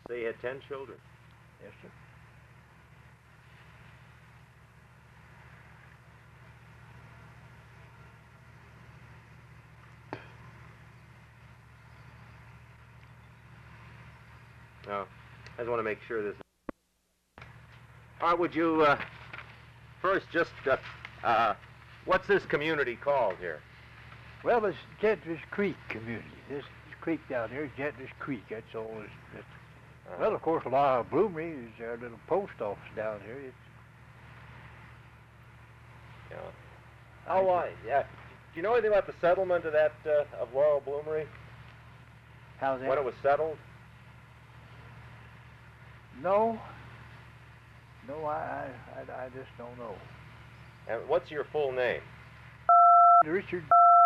Say you had 10 children. Yes, sir. No, I just want to make sure this. All right, would you first just, what's this community called here? Well, it's Gentry's Creek community. This creek down here is Gentry's Creek. That's all. Well, of course, Laurel Bloomery is our little post office down here. It's, Yeah. How wide? Yeah. Do you know anything about the settlement of that of Laurel Bloomery? how's that? When it was settled? No. No, I just don't know. And what's your full name? Richard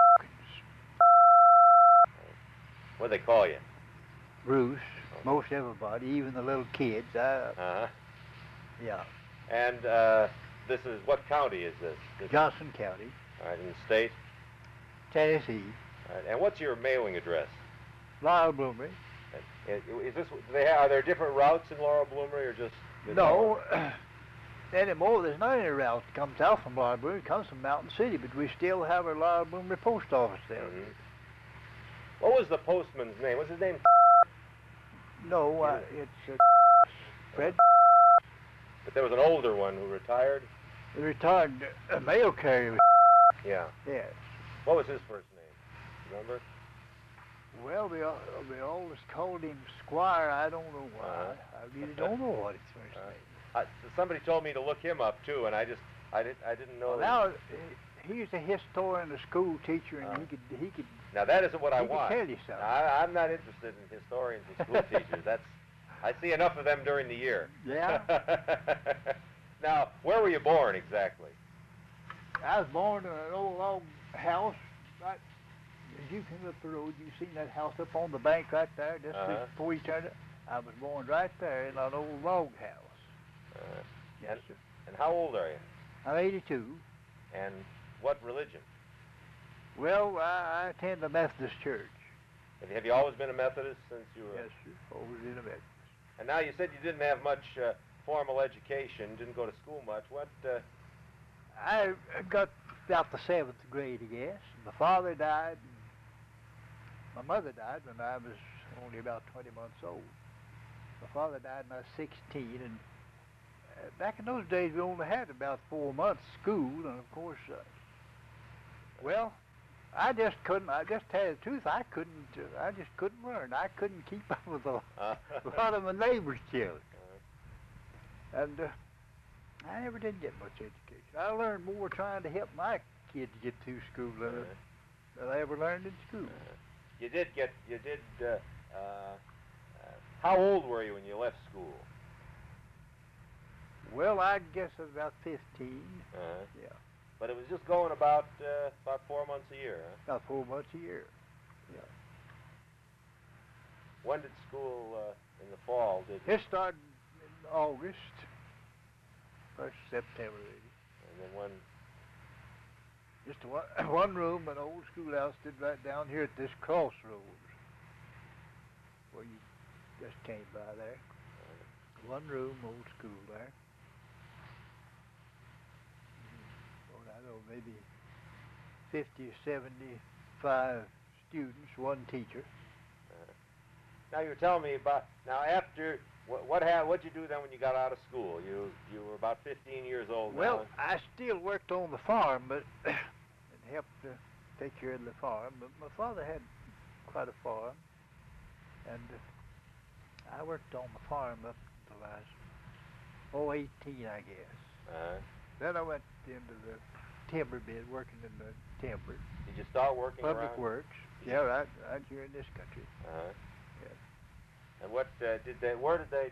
What do they call you? Bruce. Most everybody, even the little kids. Uh-huh. Yeah. And this is, what county is this? Johnson County, All right, in the state? Tennessee. All right, and what's your mailing address? Laurel Bloomery. Is this, are there different routes in Laurel Bloomery or just? No. Anymore, there's not any route that comes out from Laurel Bloomery. It comes from Mountain City, but we still have our Laurel Bloomery post office there. Mm-hmm. What was the postman's name? What's his name? No, it's Fred. But there was an older one who retired? The retired mail carrier. Yeah. Yes. What was his first name? Remember? Well, we always called him Squire. I don't know why. Uh-huh. I really don't know what his first name. Somebody told me to look him up too, and I didn't know. Well, now he's a historian, a school teacher, and he could. Now that isn't what I he want. could tell you something. I'm not interested in historians and school teachers. I see enough of them during the year. Yeah. Now, where were you born exactly? I was born in an old log house. Right as you came up the road, you seen that house up on the bank right there, just before you turned it. I was born right there in an old log house. Yes, sir. And how old are you? I'm 82. And what religion? Well, I attend the Methodist church. Have you always been a Methodist since you were? Yes, sir. Always been a Methodist. And now you said you didn't have much formal education, didn't go to school much. What? I got about the 7th grade, I guess. My father died. My mother died when I was only about 20 months old. My father died when I was 16, and back in those days we only had about 4 months school, and of course, well, I just couldn't. I just tell you the truth. I just couldn't learn. I couldn't keep up with a lot of my neighbors' children, and I never did get much education. I learned more trying to help my kids get through school than I ever learned in school. You did. How old were you when you left school? Well, I guess I was about 15. Yeah. But it was just going about 4 months a year, huh? About 4 months a year. Yeah. When did school in the fall? It started in August, 1st September, maybe. And then when? Just one room, an old schoolhouse stood right down here at this crossroads, where you just came by there. One room, old school there. I don't know, maybe 50 or 75 students, one teacher. Now you were telling me about, now after, what'd you do then when you got out of school? You were about 15 years old. Well, I still worked on the farm, but and helped to take care of the farm. But my father had quite a farm, and I worked on the farm up to the last, 18, I guess. Then I went into the timber bit, working in the timber. Did you start working Public around? Works. Yeah, right here in this country. Uh-huh. Yes. And what where did they